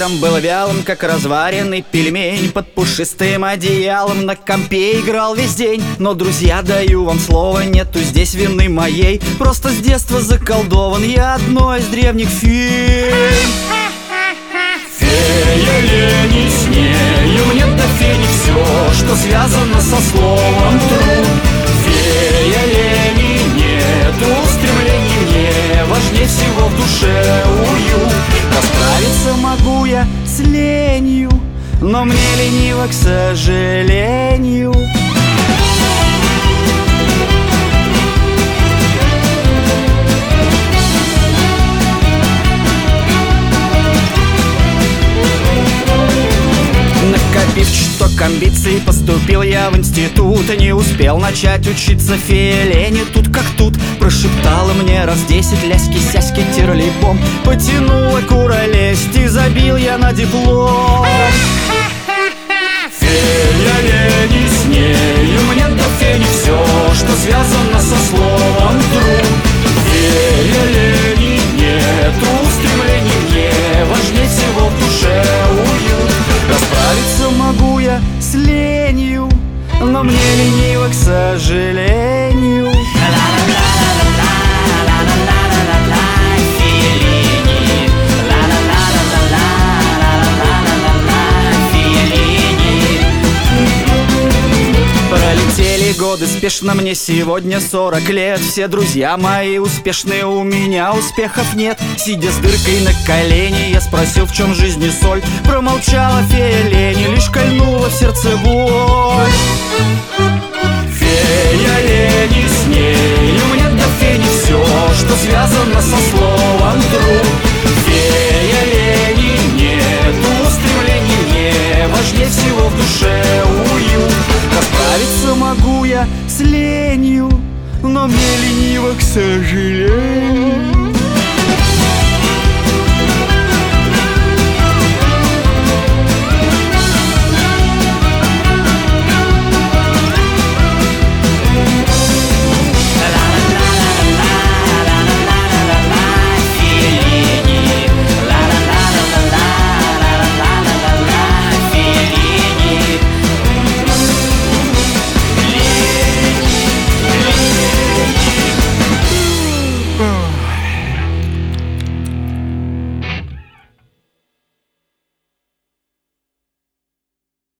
Летом был вялым, как разваренный пельмень. Под пушистым одеялом на компе играл весь день. Но, друзья, даю вам слово, нету здесь вины моей. Просто с детства заколдован я одной из древних фей. Фея лени, с нею нет до фени все, что связано со словом труд. Фея лени, нету стремлений, мне важнее всего в душе уют. Расправиться могу я с ленью, но мне лениво, к сожалению. Накопив чуток амбиций, поступил я в институт. Не успел начать учиться, фея лени тут как тут. Прошептала мне раз 10 ляськи-сяськи тирлибом. Потянула куролесть и забил я на диплом. Фея лени, с нею мне до фени все, что связано со словом труд. Фея лени, нету стремлений, мне важнее всего в душе уют. Расправиться могу я с ленью, но мне лениво, к сожалению. Пролетели годы спешно, мне сегодня 40 лет. Все друзья мои успешные, у меня успехов нет. Сидя с дыркой на колене, я спросил, в чем жизни соль. Промолчала фея лени, лишь кольнула в сердце боль. Фея лени, с нею мне до фени все, что связано со словом труд. Фея лени, нету стремлений, мне важнее всего в душе уют. Расправиться могу я с ленью, но мне лениво, к сожалению.